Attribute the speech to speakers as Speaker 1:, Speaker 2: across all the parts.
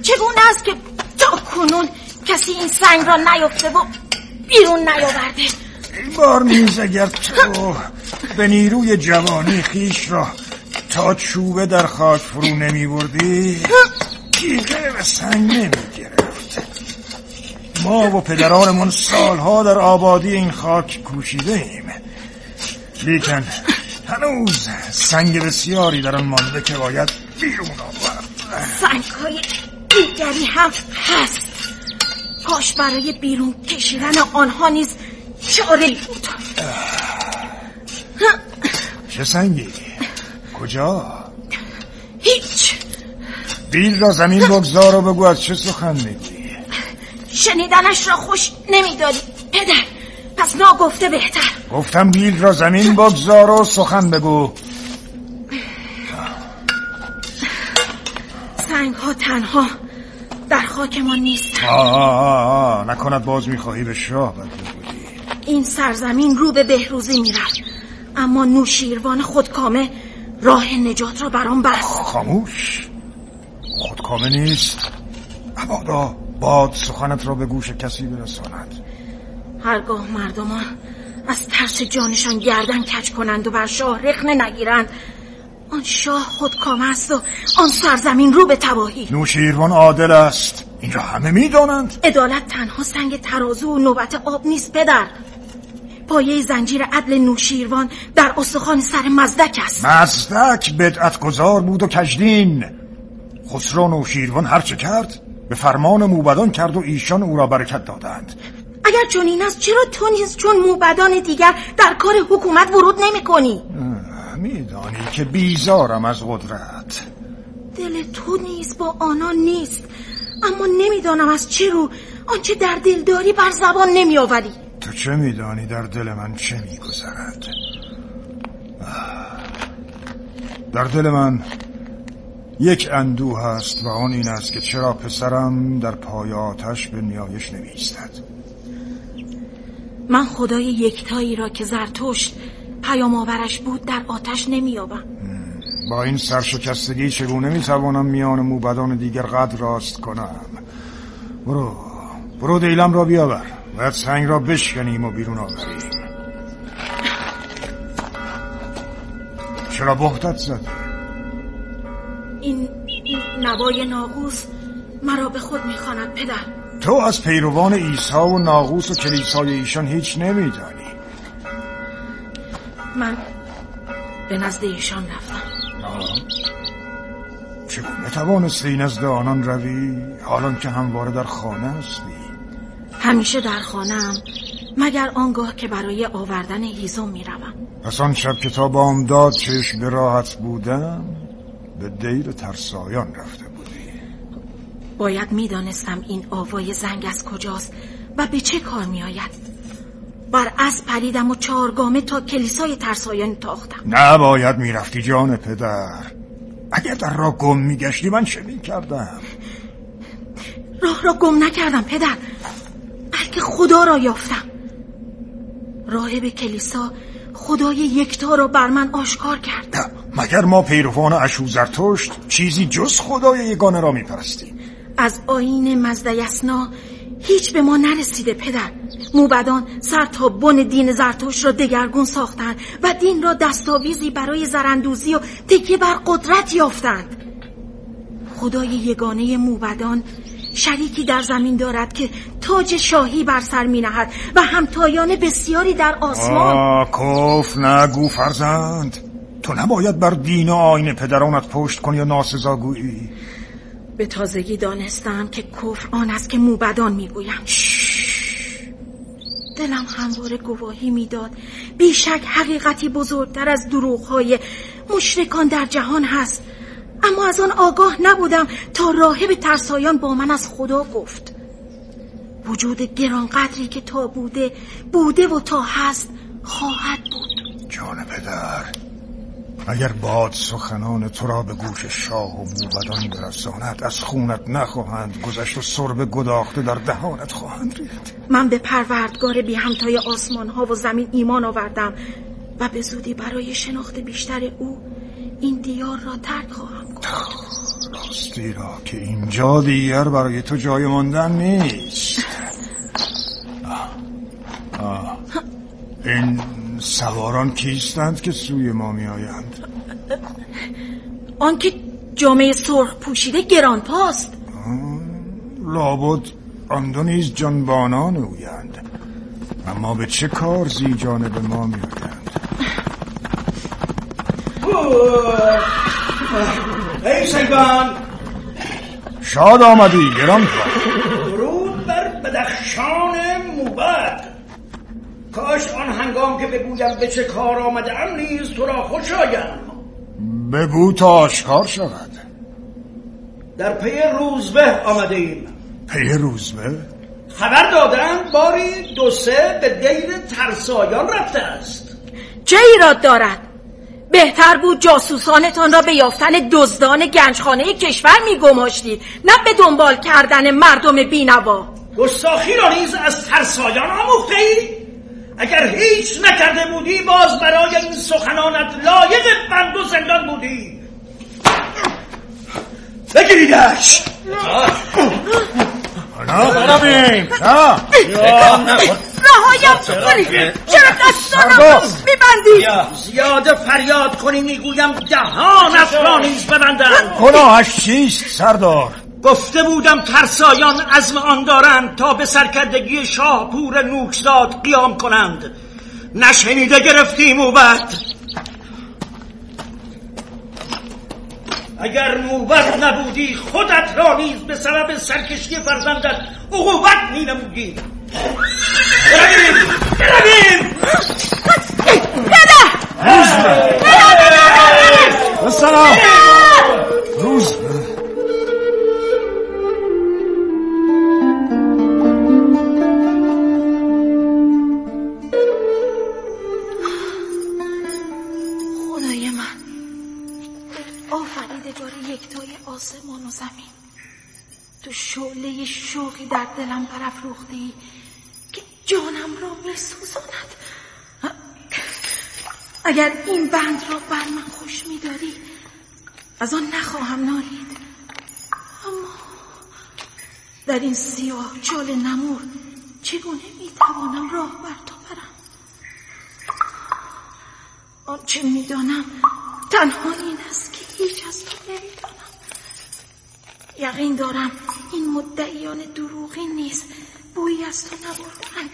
Speaker 1: چگونه است که تا کنون کسی این سنگ را نیافته و بیرون نیاورده؟
Speaker 2: این بار نیز اگر تو به نیروی جوانی خیش را تا چوبه در خاک فرو نمی بردی تیغه به سنگ نمی گرفت. ما و پدرانمون سالها در آبادی این خاک کوشیده ایم، لیکن هنوز سنگ بسیاری در آن مانده که باید بیرون آورد.
Speaker 1: سنگ‌های دیگری هم هست، کاش برای بیرون کشیدن آنها نیز چاره‌ای بود.
Speaker 2: چه سنگی؟ کجا؟
Speaker 1: هیچ.
Speaker 2: بیل را زمین بگذار و بگو از چه سخن میگویی.
Speaker 1: شنیدنش را خوش نمیداری پدر، پس ناگفته بهتر.
Speaker 2: گفتم بیل را زمین بگذار و سخن بگو.
Speaker 1: سنگ ها تنها در خاک ما نیست.
Speaker 2: نکند باز میخواهی به شاه بد بگویی.
Speaker 1: این سرزمین رو به بهروزی میرفت، اما نوشیروان خودکامه راه نجات را برام بست.
Speaker 2: خاموش، خودکامه نیست. ابادا باد سخنت را به گوش کسی برساند.
Speaker 1: هرگاه مردمان از ترس جانشان گردن کج کنند و بر شاه رخنه نگیرند، آن شاه خودکامه است و آن سرزمین رو به تباهی.
Speaker 2: نوشیروان عادل است، این را همه میدانند.
Speaker 1: عدالت تنها سنگ ترازو و نوبت آب نیست پدر. پایه زنجیر عدل نوشیروان در استخوان سر مزدک است.
Speaker 2: مزدک بدعت گذار بود و کژدین. خسرو نوشیروان هرچه کرد به فرمان موبدان کرد و ایشان او را برکت دادند.
Speaker 1: اگر چنین است چرا تو نیز چون موبدان دیگر در کار حکومت ورود نمی کنی؟
Speaker 2: میدانی که بیزارم از قدرت.
Speaker 1: دل تو نیز با آنان نیست، اما نمیدانم از چه رو آنچه در دل داری بر زبان نمی آوری.
Speaker 2: تو چه میدانی در دل من چه میگذرد؟ در دل من یک اندوه هست و آن این است که چرا پسرم در پای آتش به نیایش نمی ایستد.
Speaker 1: من خدای یکتایی را که زرتشت پیام آورش بود در آتش نمییابم.
Speaker 2: با این سرشکستگی چگونه میتوانم میان موبدان دیگر قد راست کنم؟ برو دیلم را بیاور، باید سنگ را بشکنیم و بیرون آوریم. چرا بهتت زده؟
Speaker 1: این نوای ناقوس مرا به خود میخواند پدر.
Speaker 2: تو از پیروان عیسی و ناقوس و کلیسای ایشان هیچ نمیدانی.
Speaker 1: من به نزد ایشان رفتم.
Speaker 2: چگونه توانستی نزد آنان روی حالان که همواره در خانه هستی؟
Speaker 1: همیشه در خانه‌ام مگر آنگاه که برای آوردن هیزم میروم.
Speaker 2: پس آن شب که تا بامداد چشم به راحت بودم به دیر ترسایان رفته بودی.
Speaker 1: باید میدانستم این آوای زنگ از کجاست و به چه کار میآید. بر اسب پریدم و 4 گامه تا کلیسای ترسایان تاختم.
Speaker 2: نباید میرفتی جان پدر. اگر در راه گم میگشتی من چه میکردم؟
Speaker 1: راه را گم نکردم پدر، بلکه خدا را یافتم. راهب کلیسا خدای یکتا را بر من آشکار کرد.
Speaker 2: مگر ما پیروان اشوزرتشت چیزی جز خدای یگانه را میپرستیم؟
Speaker 1: از آیین مزدیسنا هیچ به ما نرسیده پدر. موبدان سر تا بن دین زرتشت را دگرگون ساختند و دین را دستاویزی برای زراندوزی و تکیه بر قدرت یافتند. خدای یگانه موبدان شریکی در زمین دارد که تاج شاهی بر سر می نهد و همتایان بسیاری در آسمان.
Speaker 2: کف نگو فرزند، تو نباید بر دین و آیین پدرانت پشت کنی یا ناسزاگویی.
Speaker 1: به تازگی دانستم که کفر آن است که موبدان می گویند. دلم همواره گواهی میداد بیشک حقیقتی بزرگتر از دروغ‌های مشرکان در جهان هست، اما از آن آگاه نبودم تا راهب ترسایان با من از خدا گفت. وجود گرانقدری که تا بوده و تا هست خواهد بود.
Speaker 2: جان پدر، اگر باد سخنان تو را به گوش شاه و موبدان برساند از خونت نخواهند گذشت و سرب گداخته در دهانت خواهند ریخت.
Speaker 1: من به پروردگار بی همتای آسمان ها و زمین ایمان آوردم و به زودی برای شناخت بیشتر او این دیار را ترک خواهم کرد.
Speaker 2: راستی را که اینجا دیگر برای تو جای ماندن نیست. این سواران کیستند که سوی ما می آیند؟
Speaker 1: آنکه جامعه سرخ پوشیده گرانپاست.
Speaker 2: لابد آن دو نیز جانبانان اویند، اما به چه کار زی جانب ما می آیند؟
Speaker 3: ای سیبان،
Speaker 2: شاد آمدی گرانپا.
Speaker 3: درود بر بدخشان موبد. کاش آن هنگام که بگویم به چه کار آمدم نیز تو را خوش آیم.
Speaker 2: بگو تا آشکار شود.
Speaker 3: در پی روزبه آمده ایم.
Speaker 2: پی روزبه؟
Speaker 3: خبر دادن باری 2-3 به دیر ترسایان رفته است.
Speaker 1: چه ایراد دارد؟ بهتر بود جاسوسانتان را به یافتن دزدان گنجخانه کشور می‌گماشتید، نه به دنبال کردن مردم بینوا.
Speaker 3: گستاخی را نیز از ترسایان آموخته ای؟ اگر هیچ نکرده بودی باز برای این سخنانت لایق بند و زندان بودی. بگیریدش.
Speaker 2: نبین
Speaker 1: رهایم کنید. چرا دستانم را میبندی؟
Speaker 3: زیاده فریاد کنی میگویم دهانت را نیز ببندم.
Speaker 2: گناهش چیست سردار؟
Speaker 3: گفته بودم ترسایان عزم آن دارند تا به سرکردگی شاهپور نوکزاد قیام کنند. نشنیده گرفتی موبد؟ اگر موبد نبودی خودت را نیز به سبب سرکشی فرزندت عقوبت می نمودی. برویم
Speaker 2: سلام روزبه.
Speaker 1: خدای من، آفریدگار یکتای آسمان و زمین، تو شعله شوقی در دلم برافروختی که جانم را می سوزاند. اگر این بند را بر من خوش می داری از آن نخواهم نالید، اما در این سیاه چال نمور چگونه می توانم راه بر تو برم؟ آنچه می دانم تنها این است که هیچ از تو نمی دانم. یقین دارم این مدعیان دروغی نیست بویی از تو نبردند.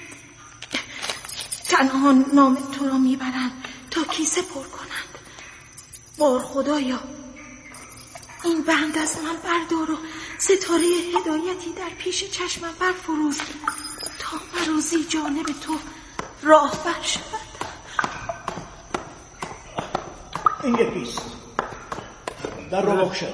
Speaker 1: تنها نام تو را می برند تا کیسه پر کنند. بار خدایا این بند از من بردار و ستاره هدایتی در پیش چشمم برفروز تا مرا جانب تو راه بر شود.
Speaker 3: این یکیست. در رو بخشه.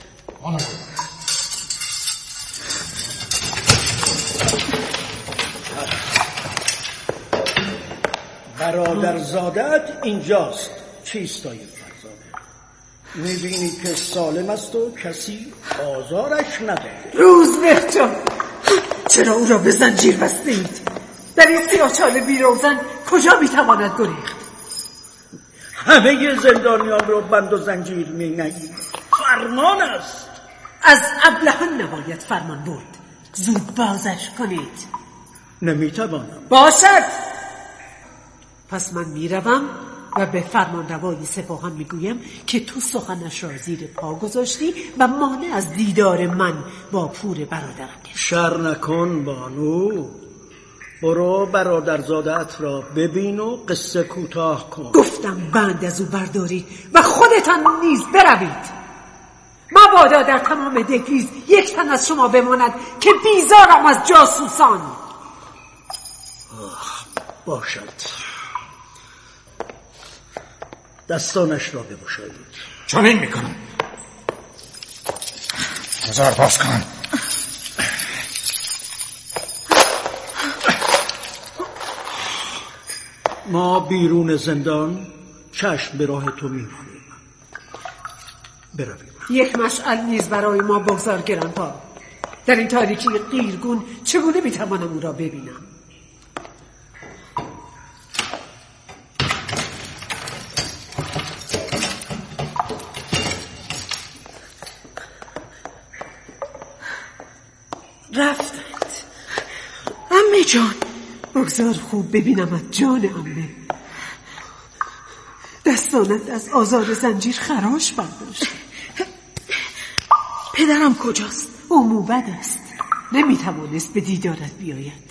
Speaker 3: برادرزادت اینجاست. چیست آیه فرزانه؟ میبینی که سالم است و کسی آزارش نداره.
Speaker 4: روزبه جان، چرا او را به زنجیر بستید؟ در این سیاهچال بیروزن کجا میتواند گریخت؟
Speaker 3: همه زندانیان را بند و زنجیر مینهی. فرمان است.
Speaker 4: از ابلهان نباید فرمان برد. زود بازش کنید.
Speaker 3: نمیتوانم.
Speaker 4: باشد. پس من میروم و به فرمانروای سپاهان میگویم که تو سخنش را زیر پا گذاشتی و مانع از دیدار من با پور برادرم گشت.
Speaker 3: شر نکن بانو. برو برادرزادت را ببین و قصه کوتاه کن.
Speaker 4: گفتم بند از او بردارید و خودتان نیز بروید. مبادا در تمام دهلیز یک تن از شما بماند که بیزارم از جاسوسان.
Speaker 3: باشد. دستانش را بگشایید.
Speaker 2: چنین میکنم. بذار باز کن.
Speaker 3: ما بیرون زندان چشم به راه تو میمانیم. برویم.
Speaker 4: یک مشعل نیز برای ما بگذار گرانپا. در این تاریکی قیرگون چگونه میتوانم او را ببینم؟ رفتند.
Speaker 1: عمه جان،
Speaker 4: بگذار خوب ببینمت جان عمه. دستانت از آزار زنجیر خراش برداشت.
Speaker 1: پدرم کجاست؟
Speaker 4: او موبد است، نمیتوانست به دیدارت بیاید.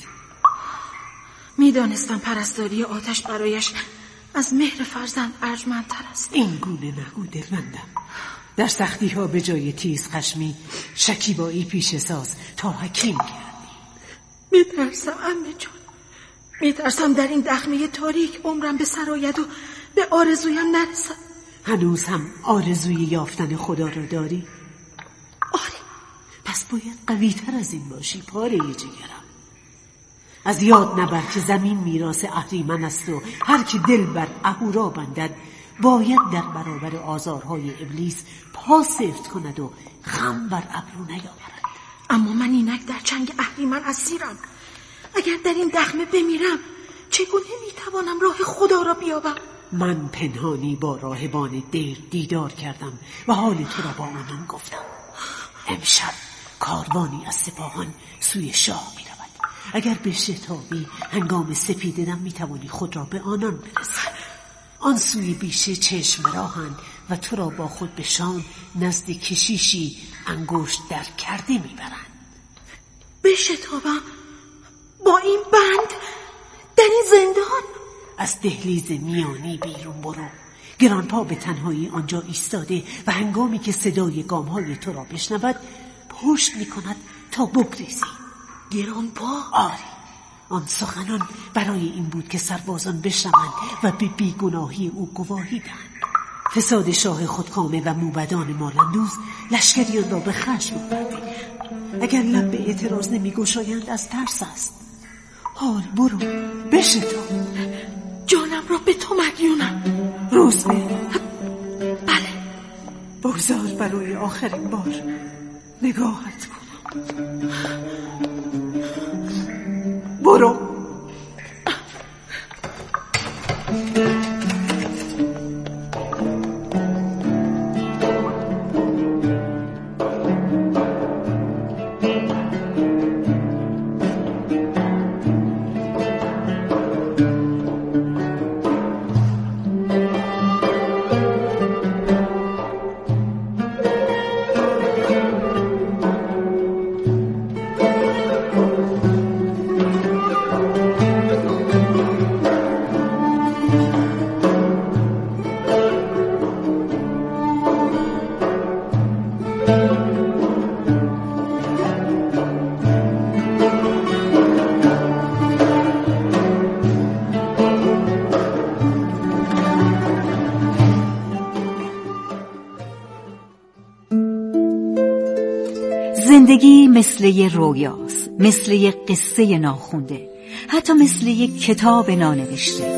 Speaker 1: میدانستم پرستاری آتش برایش از مهر فرزند ارجمندتر است.
Speaker 4: این گونه نگو دلبندم. در سختی ها به جای تیز خشمی شکیبایی پیش ساز تا حکیم کردی.
Speaker 1: میترسم عمه جان، میترسم در این دخمه تاریک عمرم به سر آید و به آرزویم نرسم.
Speaker 4: هنوز هم آرزوی یافتن خدا را داری؟
Speaker 1: آره.
Speaker 4: پس باید قوی تر از این باشی پاره جگرم. از یاد نبر که زمین میراث اهریمن است و هر که دل بر اهورا بندد باید در برابر آزارهای ابلیس پا سفت کند و غم بر ابرو نیاورد.
Speaker 1: اما من اینک در چنگ اهریمن اسیرم. اگر در این دخمه بمیرم چگونه میتوانم راه خدا را بیابم؟
Speaker 4: من پنهانی با راهبان دیر دیدار کردم و حال تو را با آنان گفتم. امشب کاروانی از سپاهان سوی شاه می رود. اگر به شتابی هنگام سپیددم می توانی خود را به آنان برسی. آن سوی بیشه چشم راهند و تو را با خود به شام نزد کشیشی انگشت در کرده می برند.
Speaker 1: به شتابم با این بند در این زندان؟
Speaker 4: از دهلیز میانی بیرون برو. گرانپا به تنهایی آنجا ایستاده و هنگامی که صدای گامهای تو را بشنود پشت می کند تا بگریزی.
Speaker 1: گرانپا؟
Speaker 4: آری، آن سخنان برای این بود که سربازان بشنوند و به بیگناهی او گواهی دهند. فساد شاه خودکامه و موبدان مالندوز لشکریان را به خشم آورده. اگر لب به اعتراض نمی گشایند از ترس است. حال برو بشتاب.
Speaker 1: جانم را به تو مدیونم.
Speaker 4: روزبه،
Speaker 1: بله.
Speaker 4: بگذار برای آخرین بار نگاهت کنم. برو.
Speaker 5: زندگی مثل یه رویاست، مثل یه قصه ناخونده، حتی مثل یه کتاب نانوشته.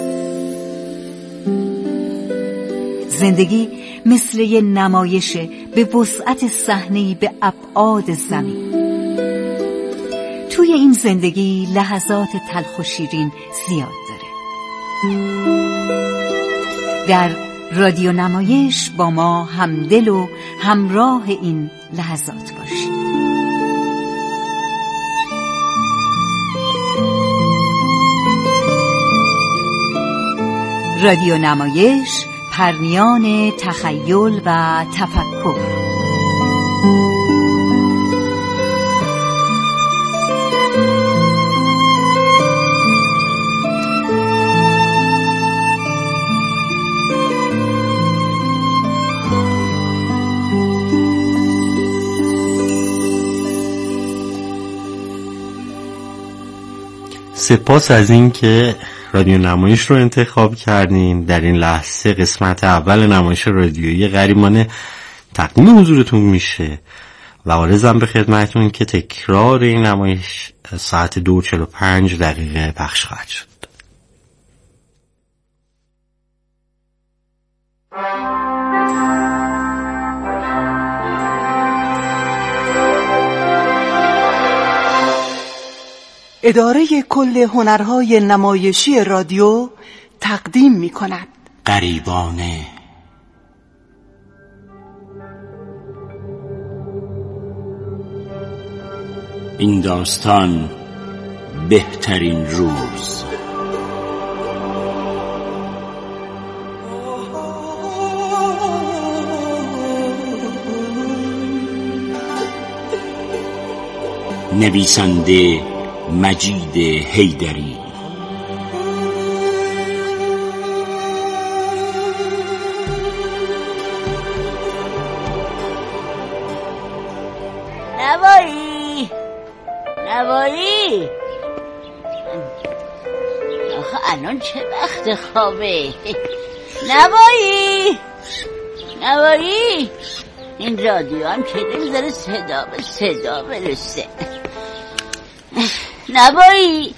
Speaker 5: زندگی مثل یه نمایشه به وسعت صحنه‌ای به ابعاد زمین. توی این زندگی لحظات تلخ و شیرین زیاد داره. در رادیو نمایش با ما همدل و همراه این لحظات باشید. رادیو نمایش، پرمیان تخیل و تفکر.
Speaker 6: سپاس از این که رادیو نمایش رو انتخاب کردین. در این لحظه قسمت اول نمایش رادیویی غریبانه تقدیم حضورتون میشه و عرضم به خدمتون که تکرار این نمایش ساعت 2:45 پخش خواهد شد.
Speaker 7: اداره کل هنرهای نمایشی رادیو تقدیم می کند
Speaker 6: غریبانه.
Speaker 8: این داستان بهترین روز. نویسنده مجید حیدری.
Speaker 9: نوایی آخه الان چه وقت خوابه؟ نوایی این رادیو هم که نمیذاره صدا به صدا برسه. نوایی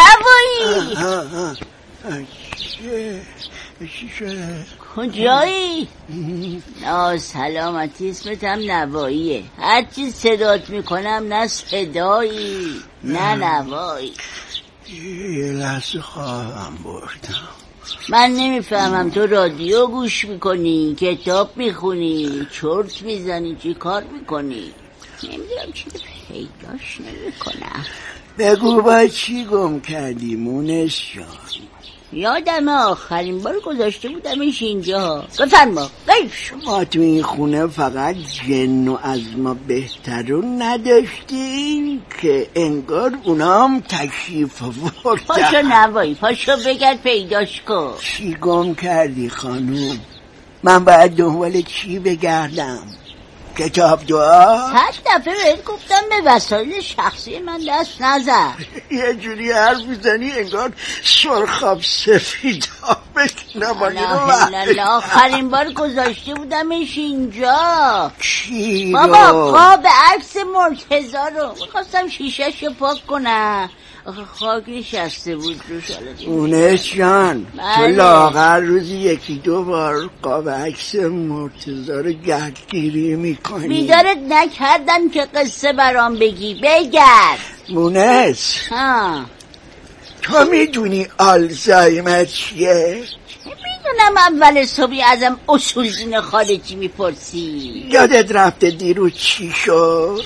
Speaker 10: چی شده؟
Speaker 9: کجایی؟ نه سلامتی، اسمت هم نواییه. هرچی صدات میکنم نه صدایی نه نوایی.
Speaker 10: یه لحظه خوابم بردم.
Speaker 9: من نمیفهمم تو رادیو گوش میکنی، کتاب میخونی، چرت میزنی، چی کار میکنی؟ نمیدونم چی پیداش نمیکنم.
Speaker 10: بگو با چی گم کردی مونس جان؟
Speaker 9: یادم آخرین بار گذاشته بودمش اینجا. بفرما.
Speaker 10: شما تو این خونه فقط جن و از ما بهترون نداشتین که انگار اونام تشریف آوردن.
Speaker 9: پاشو نوایی، پاشو بگرد پیداش کن.
Speaker 10: چی گم کردی خانوم؟ من باید دنبال چی بگردم؟ کتاب دعا؟
Speaker 9: 100 دفعه بهت گفتم به وسایل شخصی من دست نزن.
Speaker 10: یه جوری حرف میزنی انگار سرخاب سفیدا بکنم.
Speaker 9: آخرین بار گذاشته بودمش اینجا.
Speaker 10: چی
Speaker 9: رو؟ بابا قاب عکس مرتضی رو میخواستم شیشه‌ش رو پاک کنم، آخه خاک نشسته بود روش.
Speaker 10: اونش جان تو لاغر روزی 1-2 بار قاب عکس مرتضی رو گردگیری میکنی.
Speaker 9: بیدارت نکردم که قصه برام بگی، بگرد.
Speaker 10: مونس تو میدونی آلزایمر چیه؟
Speaker 9: میدونم. اول صبحی ازم اصول دین خارجی میپرسی.
Speaker 10: یادت رفته دیروز چی شد؟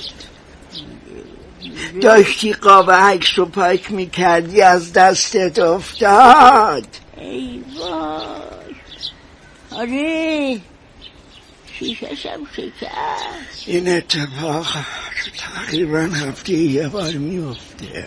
Speaker 10: داشتی قاب عکس رو پاک میکردی از دستت افتاد.
Speaker 9: ای وای. آره شیشه‌شم شکست.
Speaker 10: این اتفاق تقریبا هفته یه بار میفته.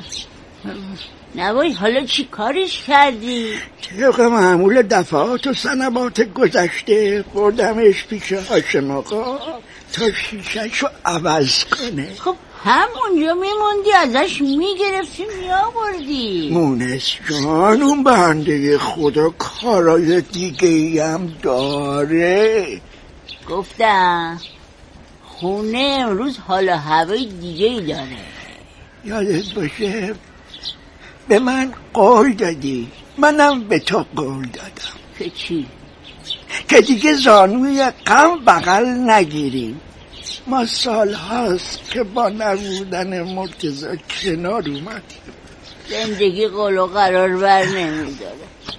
Speaker 9: نوایی حالا چی کارش کردی؟
Speaker 10: طبق معمول دفعات و سنوات گذشته بردمش پیش هاشم آقا تا شیشه‌شو عوض کنه.
Speaker 9: خب همونجا میموندی ازش میگرفتی میآوردی.
Speaker 10: مونس جان اون بنده خدا کارای دیگه هم داره.
Speaker 9: گفتم خونه امروز حالا هوای دیگه ای داره.
Speaker 10: یادت باشه به من قول دادی، منم به تو قول دادم.
Speaker 9: که چی؟
Speaker 10: که دیگه زانوی غم بغل نگیریم. ما سال هاست که با نبودن مرتضی کنار اومدیم.
Speaker 9: زندگی قول و قرار بر نمیداره.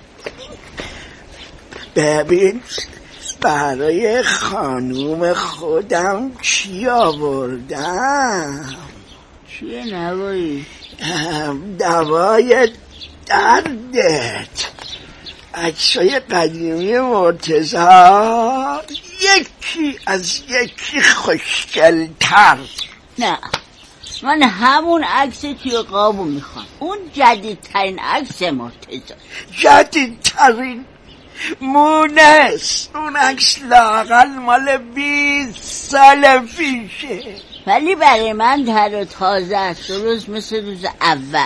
Speaker 10: ببین برای خانوم خودم چی آوردم.
Speaker 9: چیه نوایی؟
Speaker 10: دوای دردت. عکسای قدیمی مرتضی یکی از یکی خوشگل‌تر.
Speaker 9: نه من همون عکس توی قابو میخوام. اون جدیدترین عکس مرتضی.
Speaker 10: جدیدترین؟ مونس اون عکس لااقل مال 20 سال پیشه.
Speaker 9: ولی برای من تر و تازه است، درست مثل روز اول.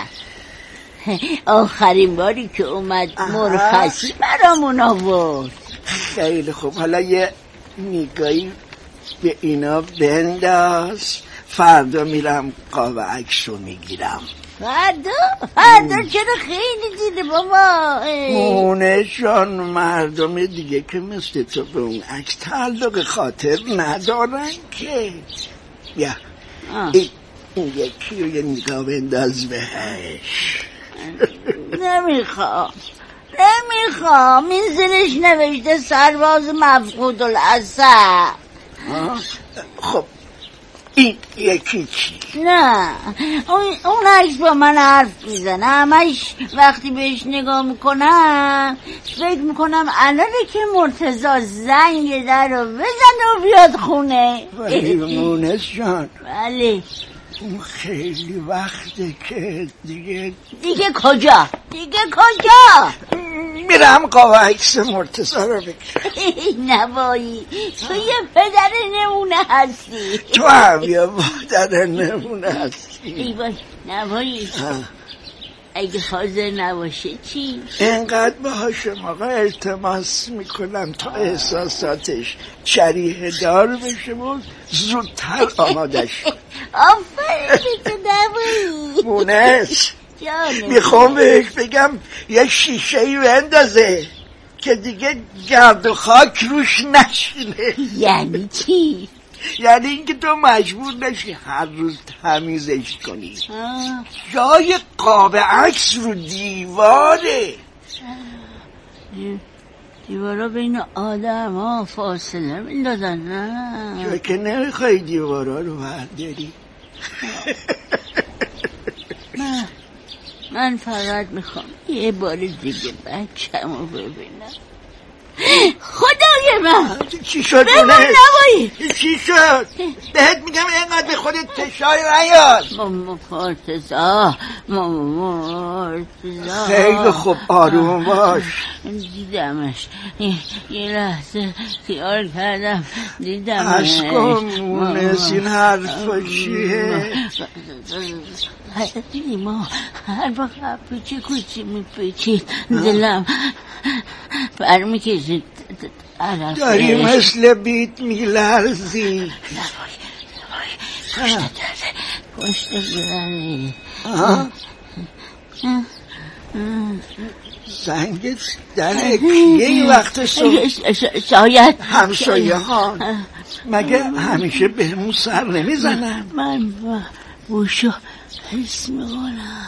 Speaker 9: آخرین باری که اومد مرخصی برامون آورد.
Speaker 10: خیلی خوب، حالا یه نگاهی به اینا بنداز. فردا میرم قاب عکس رو میگیرم.
Speaker 9: فردا چرا خیلی دیده بابا؟
Speaker 10: مونشان مردم دیگه که مثل تو به اون عکس تعلق خاطر ندارن که. بیا این یکی رو یه نگاه بنداز بهش.
Speaker 9: نمیخوام این زیرش نوشته سرباز مفقود الاسد.
Speaker 10: خب این یکی چی؟
Speaker 9: نه اون عکس با من حرف میزنه. همش وقتی بهش نگاه میکنم فکر میکنم الانه که مرتضی زنگ در رو بزنه و بیاد خونه.
Speaker 10: ولی مونس جان،
Speaker 9: بله
Speaker 10: اون خیلی وقته که دیگه
Speaker 9: کجا؟
Speaker 10: میرم قاب عکس مرتضی رو بگیرم.
Speaker 9: نوایی تو یه پدر نمونه هستی.
Speaker 10: تو هم یه پدر نمونه هستی.
Speaker 9: نوایی اگه حاضر نباشه چی؟
Speaker 10: اینقدر باهاشم آقا التماس میکنم تا احساساتش شریحه دار بشه و زودتر آمادش کن.
Speaker 9: آفرین تو نوایی.
Speaker 10: مونس میخوام بهش بگم یه شیشه‌ای بندازه که دیگه گرد و خاک روش نشینه.
Speaker 9: یعنی چی؟
Speaker 10: یعنی اینکه تو مجبور نشی هر روز تمیزش کنی. جای قاب عکس رو دیواره.
Speaker 9: دیوارا بین آدم ها فاصله میندازن. نه
Speaker 10: چون که نمیخوای دیوارا رو برداری.
Speaker 9: من فقط میخوام یه بار دیگه بچه‌مو ببینم. خدای من
Speaker 10: چی شد؟
Speaker 9: بمون نوایی.
Speaker 10: چی شد؟ بهت میگم اینقدر به خودت فشار نیار.
Speaker 9: مرتضی
Speaker 10: خیلی خوب آروم باش.
Speaker 9: دیدمش یه لحظه خیال کردم دیدمش.
Speaker 10: از کن مونس این حرفا چیه؟
Speaker 9: ما هر وقت پیچی کوچی میپیچید دلم برمیکشید.
Speaker 10: داری مثل بیت میلرزی.
Speaker 9: پشت گرمی
Speaker 10: زنگ در کیه این وقت
Speaker 9: شاید
Speaker 10: همسایه ها. مگه همیشه بهمون سر نمیزنن؟
Speaker 9: من بوشو حس میکنم.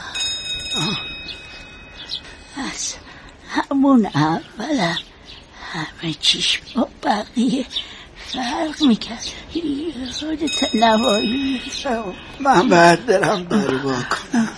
Speaker 9: از همون اولم همه چیش با بقیه فرق میکرد. یادت نوایی؟
Speaker 10: من باید برم داری با کنم.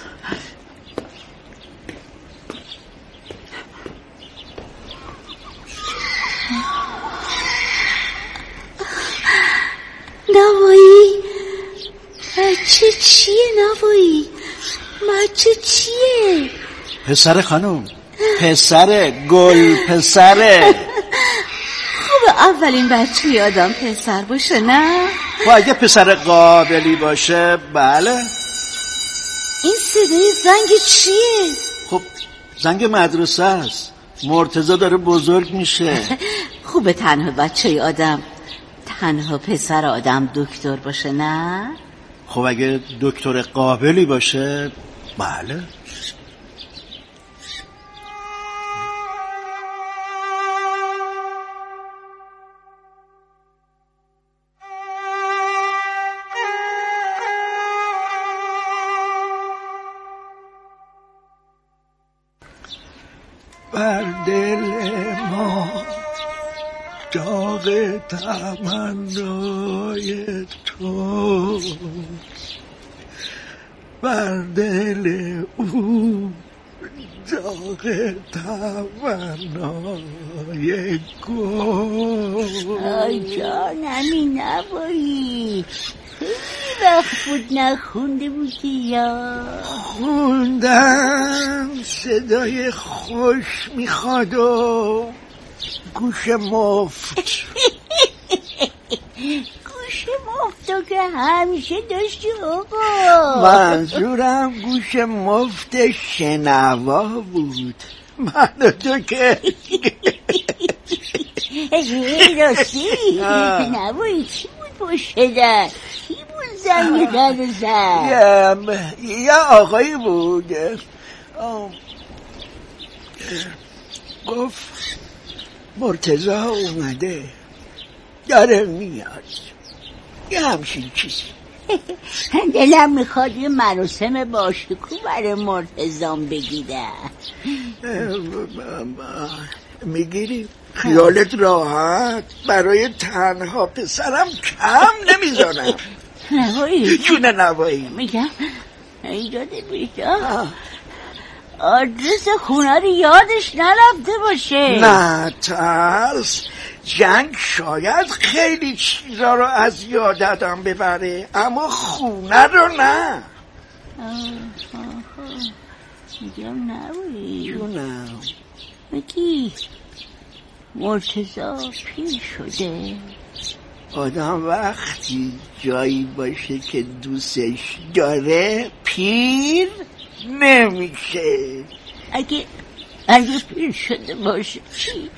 Speaker 1: نوایی بچه چیه نوایی؟ بچه چیه؟
Speaker 10: پسر خانم، پسره، گل پسره.
Speaker 1: خوب اولین بچه آدم پسر باشه نه؟
Speaker 10: و اگه پسر قابلی باشه بله.
Speaker 1: این صدای زنگ چیه؟
Speaker 10: خب زنگ مدرسه است. مرتضی داره بزرگ میشه.
Speaker 1: خوبه تنها بچه آدم تنها پسر آدم دکتر باشه نه؟
Speaker 10: خب اگه دکتر قابلی باشه بله. بر دل ما داغ تمنای تو، بر دل او داغ تمنای گل.
Speaker 9: آی جانمی نبایی، خیلی وقت بود نخونده بودی یا؟
Speaker 10: خوندم صدای خوش میخواد و گوش مفت.
Speaker 9: گوش مفتو که همیشه داشتی آقا.
Speaker 10: منظورم گوش مفت شنوا بود. من تو که
Speaker 9: راستی نبایی چی بود پشت در؟ کی بود زنگ در زد؟
Speaker 10: یه آقایی بود گفت مرتضی اومده داره میاد، یه همچین چیزی.
Speaker 9: دلم میخواد یه مراسم باشکوه برای مرتضام بگیره.
Speaker 10: میگیری؟ خیالت راحت، برای تنها پسرم کم نمیذارم.
Speaker 9: نوایی
Speaker 10: جون نوایی
Speaker 9: میگم ایجاده بیشا آدرس خونه رو یادش نرفته باشه.
Speaker 10: نه ترس، جنگ شاید خیلی چیزا رو از یادم ببره اما خونه رو نه.
Speaker 9: میگم نوایی
Speaker 10: جونم
Speaker 9: بگی مرتضی پیر شده.
Speaker 10: آدم وقتی جایی باشه که دوستش داره پیر نمیشه.
Speaker 9: اگه پیر شده باشه چی؟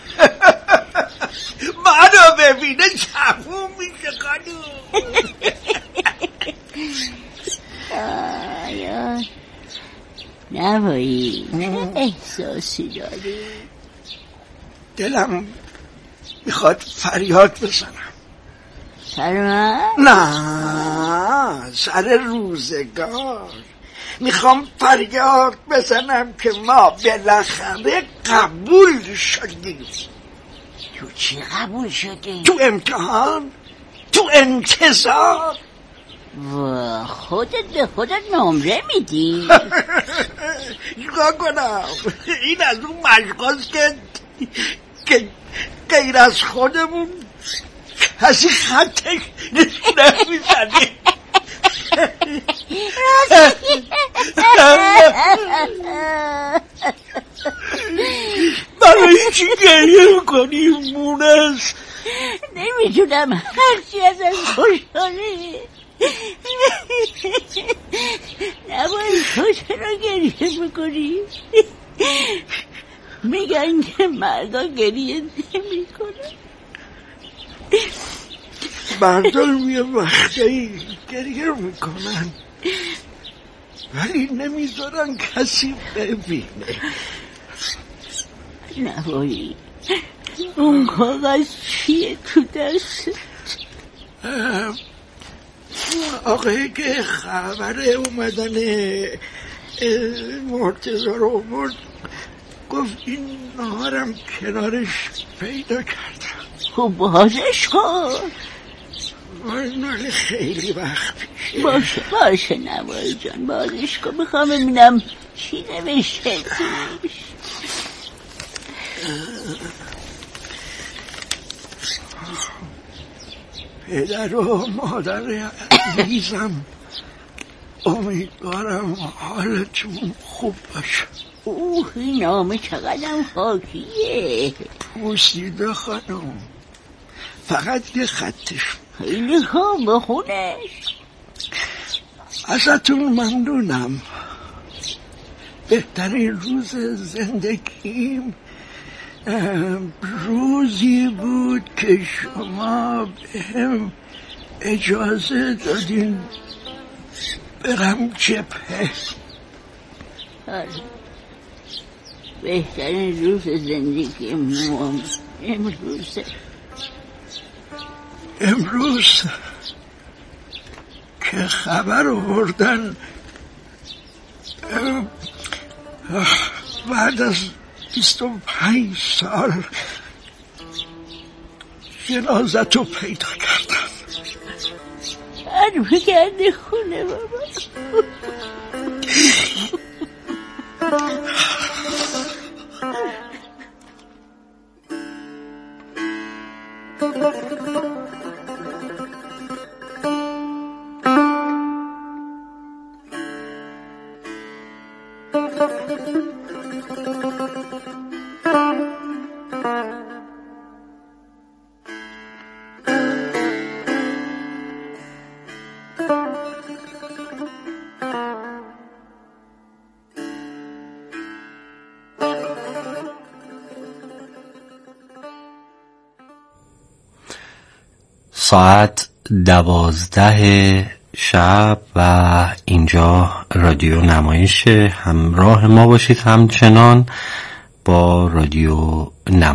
Speaker 10: منو ببینه جوون میشه خانوم.
Speaker 9: آیا نوایی چه احساسی داری؟
Speaker 10: دلم میخواد فریاد بزنم.
Speaker 9: سر من؟
Speaker 10: نه سر روزگار. میخوام فریاد بزنم که ما بالاخره قبول شدیم.
Speaker 9: تو چی قبول شدی؟
Speaker 10: تو امتحان، تو انتظار.
Speaker 9: و خودت به خودت نمره میدی؟
Speaker 10: چیکار کنم؟ این از اون مشقاست که غیر از خودمون کسی خطش نمیزنه. برای چی گریه میکنی مونس؟
Speaker 9: نمیتونم هرچی ازم خوشحالی. نباید تو چرا گریه میکنی؟ میگن که مردا گریه نمیکنن.
Speaker 10: مردم یه وقتی گریه میکنن ولی نمیذارن کسی ببینه.
Speaker 9: نوایی اون کاغذ چیه تو دست؟
Speaker 10: آقایی که خبر اومدن مرتضی رو آورد گفت این نهارم کنارش پیدا کردم.
Speaker 9: خب بازش کن.
Speaker 10: مال خیلی وقت پیشه.
Speaker 9: باشه نوایی جان بازش کن. میخوام ببینم چی نوشته توش.
Speaker 10: پدر و مادر عزیزم امیدوارم حالتون خوب باشه.
Speaker 9: این نامه چقدرم خاکیه.
Speaker 10: پوسیده خانم فقط یه خطش.
Speaker 9: خیلی خوب بخونش.
Speaker 10: ازتون ممنونم. بهترین روز زندگیم روزی بود که شما بهم اجازه دادین برم جبهه.
Speaker 9: بهترین روز زندگیم
Speaker 10: امروز که خبر آوردن بعد از 25 سال جنازتو پیدا کردم.
Speaker 9: برمیگردی خونه بابا.
Speaker 6: ساعت 12 شب و اینجا رادیو نمایش. همراه ما باشید همچنان با رادیو نمایش.